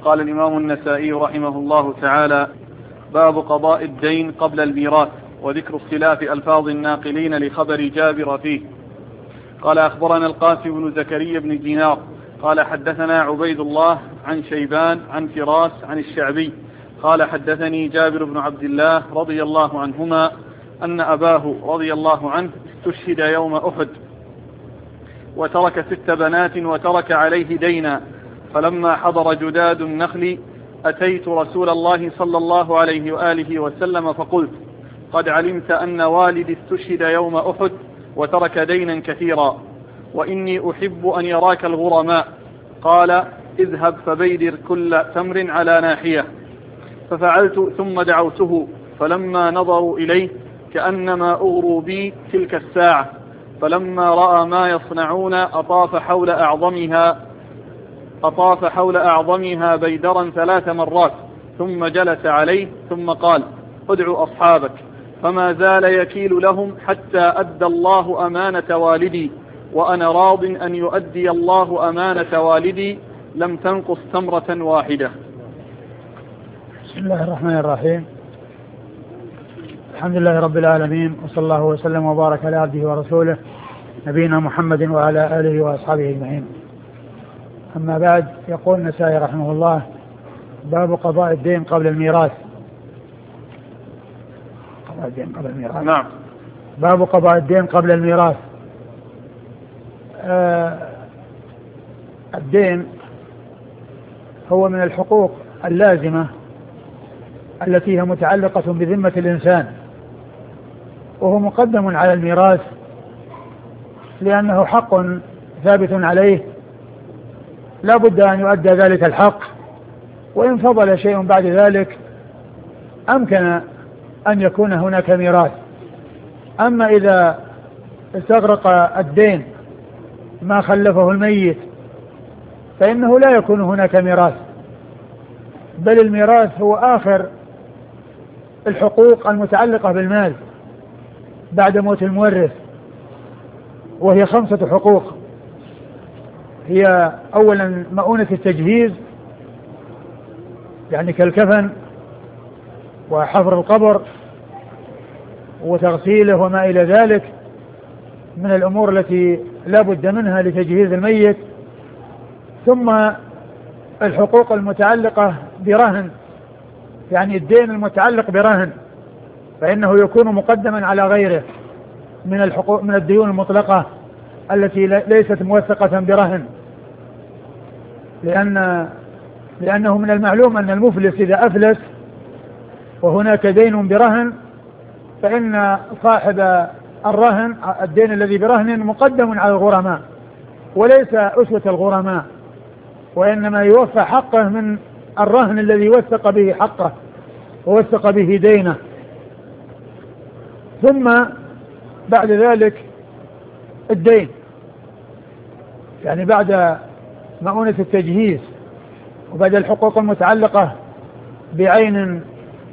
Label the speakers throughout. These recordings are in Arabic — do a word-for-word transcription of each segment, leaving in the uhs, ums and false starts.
Speaker 1: قال الإمام النسائي رحمه الله تعالى: باب قضاء الدين قبل الميراث، وذكر اختلاف ألفاظ الناقلين لخبر جابر فيه. قال: أخبرنا القاسم بن زكريا بن دينار قال: حدثنا عبيد الله عن شيبان عن فراس عن الشعبي قال: حدثني جابر بن عبد الله رضي الله عنهما أن أباه رضي الله عنه استشهد يوم أحد وترك ست بنات وترك عليه دينا، فلما حضر جداد النخل أتيت رسول الله صلى الله عليه وآله وسلم فقلت: قد علمت أن والدي استشهد يوم أحد وترك دينا كثيرا، وإني أحب أن يراك الغرماء. قال: اذهب فبيدر كل تمر على ناحية. ففعلت ثم دعوته، فلما نظروا إليه كأنما أغروا بي تلك الساعة، فلما رأى ما يصنعون أطاف حول أعظمها أطاف حول أعظمها بيدرا ثلاث مرات، ثم جلس عليه ثم قال: ادعوا أصحابك. فما زال يكيل لهم حتى أدى الله أمانة والدي، وأنا راض أن يؤدي الله أمانة والدي، لم تنقص تمرة واحدة.
Speaker 2: بسم الله الرحمن الرحيم. الحمد لله رب العالمين، وصلى الله وسلم وبارك على عبده ورسوله نبينا محمد وعلى آله وأصحابه أجمعين. أما بعد، يقول النسائي رحمه الله: باب قضاء الدين قبل الميراث. قضاء الدين قبل الميراث.
Speaker 1: نعم.
Speaker 2: باب قضاء الدين قبل الميراث. آه الدين هو من الحقوق اللازمة التي هي متعلقة بذمة الإنسان، وهو مقدم على الميراث لأنه حق ثابت عليه لا بد أن يؤدى ذلك الحق، وإن فضل شيء بعد ذلك أمكن أن يكون هناك ميراث. أما إذا استغرق الدين ما خلفه الميت فإنه لا يكون هناك ميراث، بل الميراث هو آخر الحقوق المتعلقة بالمال بعد موت المورث، وهي خمسة حقوق. هي أولا مؤونة التجهيز، يعني كالكفن وحفر القبر وتغسيله وما إلى ذلك من الأمور التي لا بد منها لتجهيز الميت. ثم الحقوق المتعلقة برهن، يعني الدين المتعلق برهن فإنه يكون مقدما على غيره من الحقوق من الديون المطلقة التي ليست موثقة برهن، لأن لأنه من المعلوم أن المفلس إذا أفلس وهناك دين برهن فإن صاحب الرهن الدين الذي برهن مقدم على الغرماء وليس أسوة الغرماء، وإنما يوفى حقه من الرهن الذي وثق به حقه ووثق به دينه. ثم بعد ذلك الدين، يعني بعد مؤونة التجهيز وبعد الحقوق المتعلقة بعين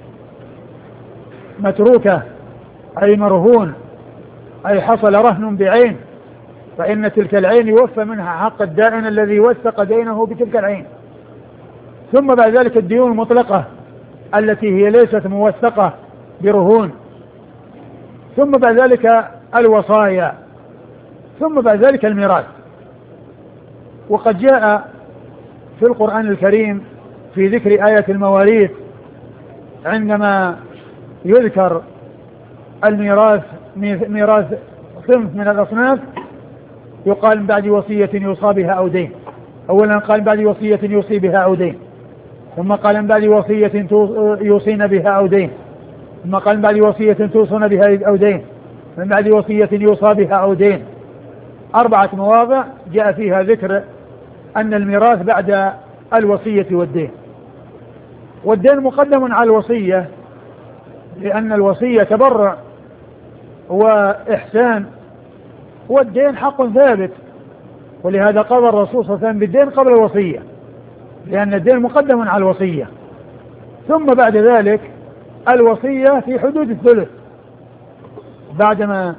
Speaker 2: متروكة أي مرهون أي حصل رهن بعين، فإن تلك العين يوفى منها حق الدائن الذي وثق دينه بتلك العين. ثم بعد ذلك الديون المطلقة التي هي ليست موثقة برهون. ثم بعد ذلك الوصايا. ثم بعد ذلك الميراث. وقد جاء في القرآن الكريم في ذكر آية المواريث عندما يذكر الميراث ميراث صنف من الأصناف يقال بعد وصية يوصى بها أو دين. أولا قال بعد وصية يوصي بها أو دين، ثم قال بعد وصية يوصين بها أو دين، ثم قال بعد وصية توصون بها أو دين، من بعد وصية يوصى بها أو دين. أربعة مواضع جاء فيها ذكر أن الميراث بعد الوصية والدين. والدين مقدم على الوصية لأن الوصية تبرع وإحسان، والدين حق ثابت، ولهذا قضى الرسول صلى الله عليه وسلم بالدين قبل الوصية لأن الدين مقدم على الوصية. ثم بعد ذلك الوصية في حدود الثلث بعدما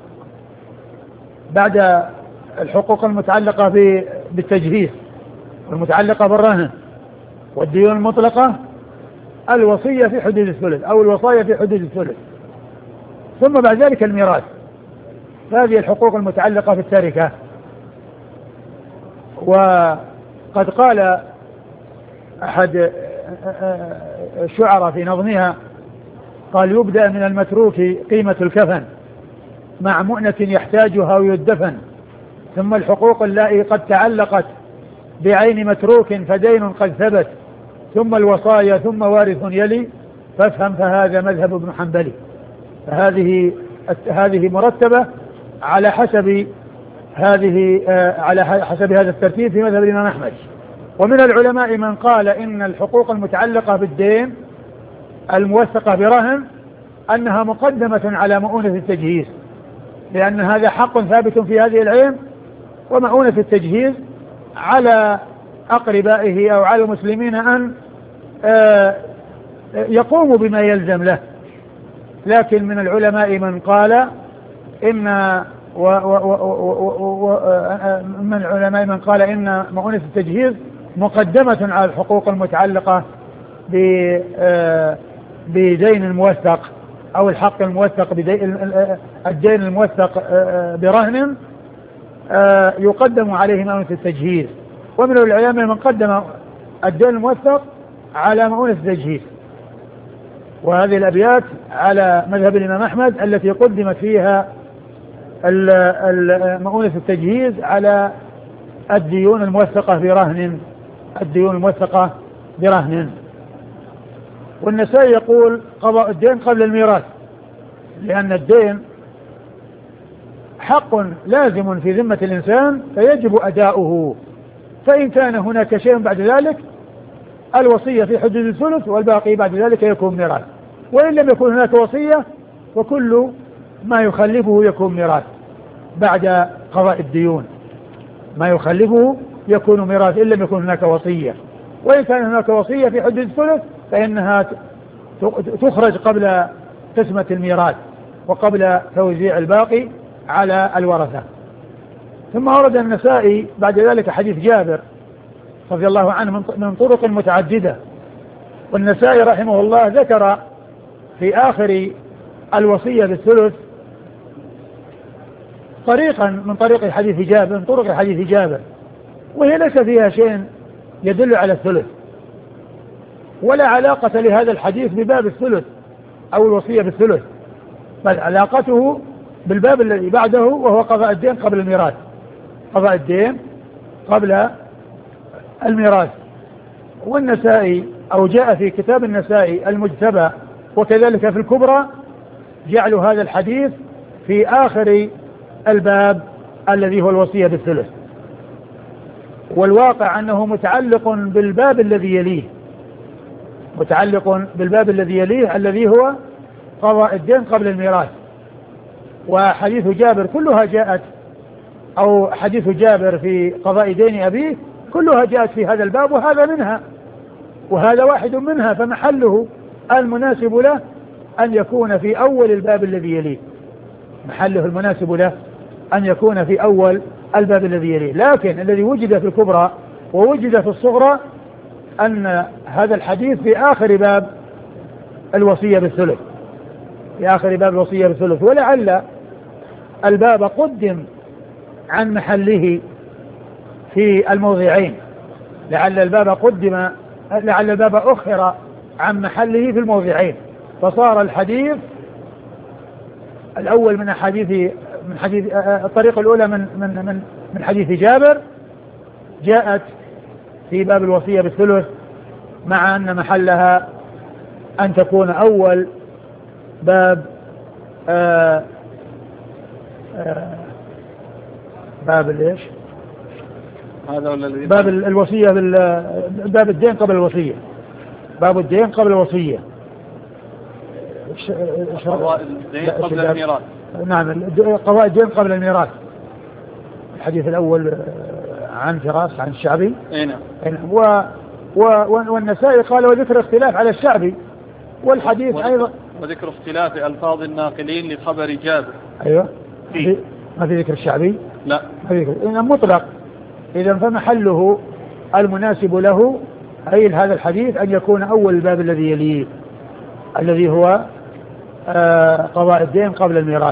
Speaker 2: بعد الحقوق المتعلقة بالتجهيز والمتعلقة بالرهن. والديون المطلقة الوصية في حدود الثلث أو الوصايا في حدود الثلث. ثم بعد ذلك الميراث، هذه الحقوق المتعلقة في التركة. وقد قال أحد الشعراء في نظمها قال: يبدأ من المتروك قيمة الكفن مع مؤنة يحتاجها ويدفن، ثم الحقوق التي قد تعلقت بعين متروك فدين قد ثبت، ثم الوصايا ثم وارث يلي، فافهم فهذا مذهب ابن حنبل. فهذه هذه مرتبة على حسب هذه على حسب هذا الترتيب في مذهب الإمام أحمد. ومن العلماء من قال إن الحقوق المتعلقة بالدين الموثقة برهن أنها مقدمة على مؤونة التجهيز، لأن هذا حق ثابت في هذه العين، ومؤونة التجهيز على أقربائه أو على المسلمين أن يقوموا بما يلزم له. لكن من العلماء من قال إن و و و و من العلماء من قال إن مؤونة التجهيز مقدمة على الحقوق المتعلقة بدين الموثق أو الحق الموثق الدين الموثق برهن يقدم عليه مؤونة التجهيز. ومن العلماء من قدم الدين الموثق على مؤونة التجهيز. وهذه الأبيات على مذهب الإمام أحمد التي قدمت فيها مؤونة التجهيز على الديون الموثقة برهن الديون الموثقة برهن. والنسائي يقول: قضاء الدين قبل الميراث، لأن الدين حق لازم في ذمة الإنسان فيجب أداؤه، فإن كان هناك شيء بعد ذلك الوصية في حدود الثلث، والباقي بعد ذلك يكون ميراث. وإن لم يكن هناك وصية وكل ما يخلفه يكون ميراث بعد قضاء الديون، ما يخلفه يكون ميراث إن لم يكن هناك وصية. وإن كان هناك وصية في حدود الثلث فإنها تخرج قبل قسمة الميراث وقبل توزيع الباقي على الورثة. ثم ورد النسائي بعد ذلك حديث جابر رضي الله عنه من طرق متعددة. والنسائي رحمه الله ذكر في آخر الوصية بالثلث طريقا من طريق حديث جابر من طرق حديث جابر، وهي ليس فيها شيء يدل على الثلث، ولا علاقة لهذا الحديث بباب الثلث أو الوصية بالثلث، بل علاقته بالباب الذي بعده وهو قضاء الدين قبل الميراث قضاء الدين قبل الميراث. والنسائي أو جاء في كتاب النسائي المجتبى وكذلك في الكبرى جعل هذا الحديث في آخر الباب الذي هو الوصية بالثلث، والواقع أنه متعلق بالباب الذي يليه متعلق بالباب الذي يليه الذي هو قضاء الدين قبل الميراث. وحديث جابر كلها جاءت أو حديث جابر في قضاء دين أبيه كلها جاءت في هذا الباب، وهذا منها وهذا واحد منها، فمحله المناسب له أن يكون في أول الباب الذي يليه محله المناسب له أن يكون في أول الباب الذي يليه. لكن الذي وجد في الكبرى ووجد في الصغرى أن هذا الحديث في آخر باب الوصية بالثلث في آخر باب الوصية بالثلث ولعل الباب قدم عن محله في الموضعين لعل الباب قدم لعل الباب أخر عن محله في الموضعين، فصار الحديث الأول من حديث من حديث الطريقة الأولى من من من من حديث جابر جاءت في باب الوصية بالثلث، مع أن محلها أن تكون أول باب آآ آآ باب ليش
Speaker 1: هذا ولا
Speaker 2: باب الوصية باب الدين قبل الوصية باب الدين قبل الوصية
Speaker 1: قضاء الدين قبل الميراث.
Speaker 2: نعم، قضاء الدين قبل الميراث. الحديث الأول عن فراس عن الشعبي.
Speaker 1: نعم.
Speaker 2: و و والنسائي قال وذكر اختلاف على الشعبي، والحديث
Speaker 1: وذكر
Speaker 2: أيضا
Speaker 1: وذكر اختلاف ألفاظ الناقلين لخبر جابر.
Speaker 2: أيوة في ما في ذكر الشعبي؟
Speaker 1: لا،
Speaker 2: ما في ذكر. إن مطلق إذا فمحله المناسب له أي هذا الحديث أن يكون أول الباب الذي يليه الذي هو آه قضاء الدين قبل الميراث.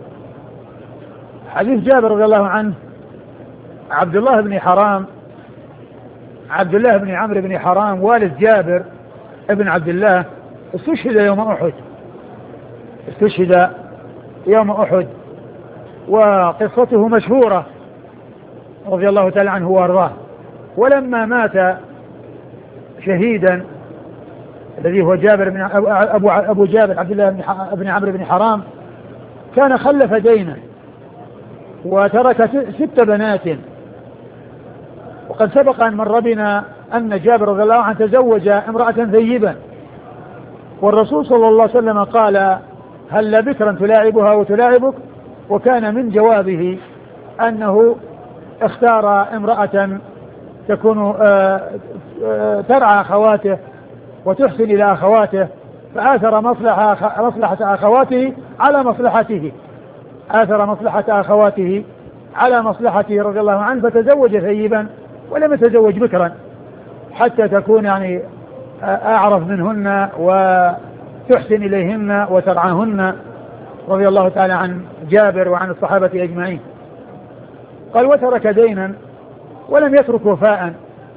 Speaker 2: حديث جابر رضي الله عنه، عبد الله بن حرام عبد الله بن عمرو بن حرام والد جابر ابن عبد الله استشهد يوم أحد استشهد يوم أحد وقصته مشهورة رضي الله تعالى عنه وارضاه. ولما مات شهيدا الذي هو جابر بن أبو, أبو جابر عبد الله بن عمرو بن حرام كان خلف دينا وترك ست بنات. وقد سبق أن مر بنا أن جابر رضي الله عنه تزوج امرأة ثيبا، والرسول صلى الله عليه وسلم قال هل بكرا تلاعبها وتلاعبك، وكان من جوابه أنه اختار امرأة تكون ترعى أخواته وتحسن إلى أخواته، فآثر مصلحة, مصلحة أخواته على مصلحته آثر مصلحة أخواته على مصلحته رضي الله عنه، فتزوج ثيبا ولم يتزوج بكرا حتى تكون يعني أعرف منهن وتحسن إليهن وترعاهن رضي الله تعالى عن جابر وعن الصحابة أجمعين. قال وترك دينا ولم يترك وفاء،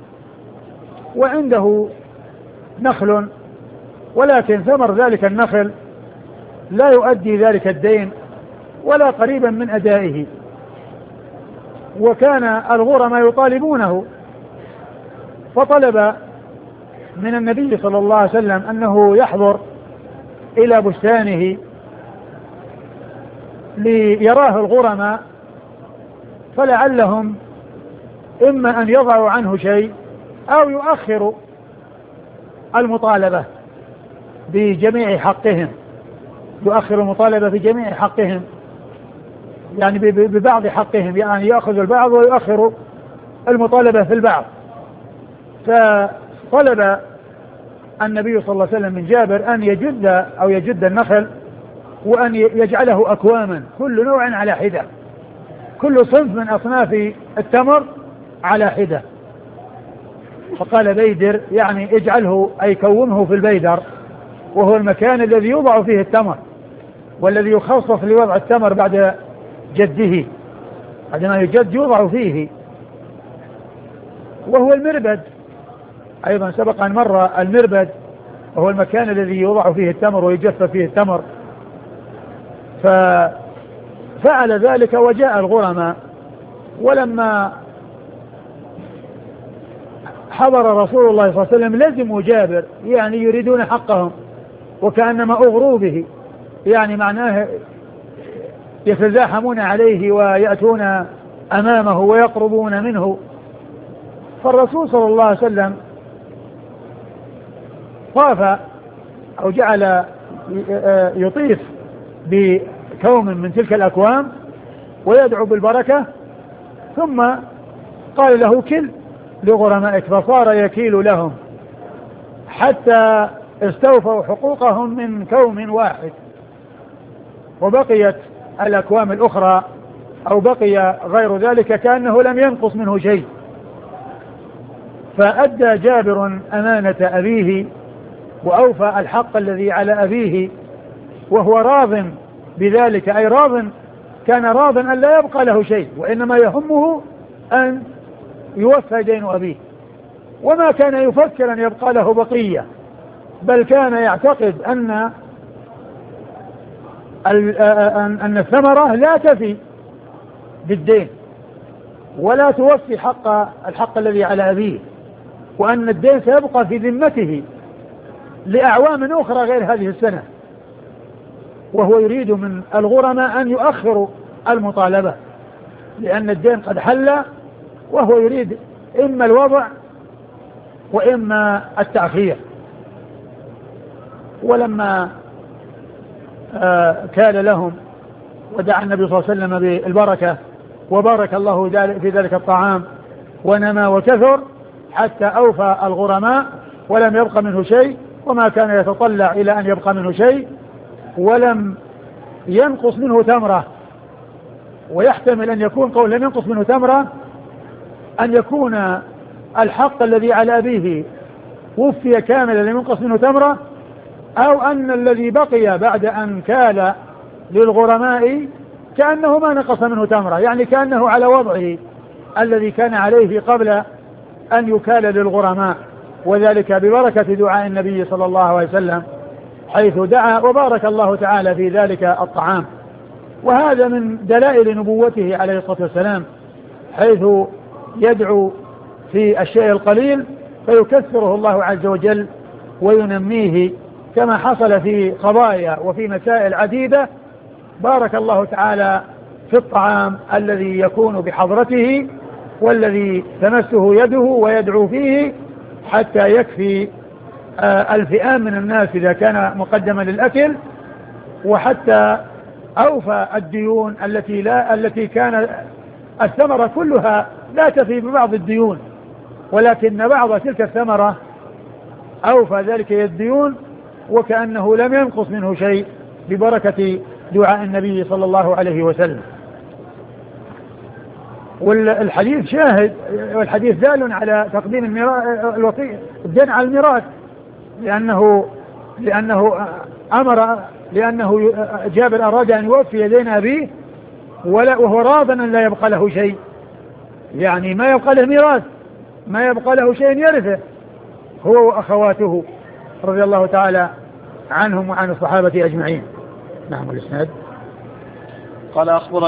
Speaker 2: وعنده نخل ولكن ثمر ذلك النخل لا يؤدي ذلك الدين ولا قريبا من أدائه، وكان الغرماء يطالبونه، فطلب من النبي صلى الله عليه وسلم أنه يحضر إلى بستانه ليراه الغرماء، فلعلهم إما أن يضعوا عنه شيء أو يؤخروا المطالبة بجميع حقهم يؤخر المطالبة بجميع حقهم يعني ببعض حقهم، يعني يأخذ البعض ويؤخر المطالبة في البعض. فطلب النبي صلى الله عليه وسلم من جابر أن يجد أو يجد النخل وأن يجعله أكواما كل نوع على حدة، كل صنف من أصناف التمر على حدة. فقال بيدر يعني اجعله أي كومه في البيدر، وهو المكان الذي يوضع فيه التمر والذي يخصص لوضع التمر بعد جده، عندما يجد يوضع فيه، وهو المربد أيضا سبق أن مر المربد وهو المكان الذي يوضع فيه التمر ويجف فيه التمر. ففعل ذلك وجاء الغرماء، ولما حضر رسول الله صلى الله عليه وسلم لزموا جابر يعني يريدون حقهم وكأنما أغروا به، يعني معناه يتزاحمون عليه ويأتون أمامه ويقربون منه. فالرسول صلى الله عليه وسلم طاف أو جعل يطيف بكوم من تلك الأكوام ويدعو بالبركة، ثم قال له كل لغرمائك، فصار يكيل لهم حتى استوفوا حقوقهم من كوم واحد، وبقيت الأكوام الأخرى أو بقي غير ذلك كأنه لم ينقص منه شيء. فأدى جابر أمانة أبيه وأوفى الحق الذي على أبيه، وهو راض بذلك، أي راض كان راض أن لا يبقى له شيء، وإنما يهمه أن يوفى دين أبيه، وما كان يفكر أن يبقى له بقية، بل كان يعتقد أن أن الثمرة لا تفي بالدين ولا توفي حق الحق الذي على أبيه، وأن الدين سيبقى في ذمته لأعوام أخرى غير هذه السنة، وهو يريد من الغرماء أن يؤخروا المطالبة لأن الدين قد حل، وهو يريد إما الوضع وإما التأخير. ولما آه كان لهم ودعا النبي صلى الله عليه وسلم بالبركة وبارك الله في ذلك الطعام ونمى وكثر حتى أوفى الغرماء ولم يبق منه شيء، وما كان يتطلع إلى أن يبقى منه شيء، ولم ينقص منه تمرة. ويحتمل أن يكون قول لم ينقص منه تمرة أن يكون الحق الذي على أبيه وفي كاملا لم ينقص منه تمرة، أو أن الذي بقي بعد أن كال للغرماء كأنه ما نقص منه تمرة، يعني كأنه على وضعه الذي كان عليه قبل أن يكال للغرماء، وذلك ببركة دعاء النبي صلى الله عليه وسلم حيث دعا وبارك الله تعالى في ذلك الطعام. وهذا من دلائل نبوته عليه الصلاة والسلام، حيث يدعو في الشيء القليل فيكثره الله عز وجل وينميه، كما حصل في قضايا وفي مسائل عديدة بارك الله تعالى في الطعام الذي يكون بحضرته والذي تمسه يده ويدعو فيه حتى يكفي الفئام من الناس إذا كان مقدما للأكل، وحتى أوفى الديون التي لا التي كان الثمرة كلها لا تفي ببعض الديون، ولكن بعض تلك الثمرة أوفى ذلك الديون وكأنه لم ينقص منه شيء ببركة دعاء النبي صلى الله عليه وسلم. والحديث شاهد، والحديث دال على تقديم الميراث الدين على الميراث، لأنه لأنه أمر لأنه جابر أراد أن يوفي دين أبيه وهو راض أن لا يبقى له شيء، يعني ما يبقى له ميراث، ما يبقى له شيء يرثه هو وأخواته رضي الله تعالى عنهم وعن الصحابة أجمعين. نعم. الإسناد.
Speaker 1: قال أخبرنا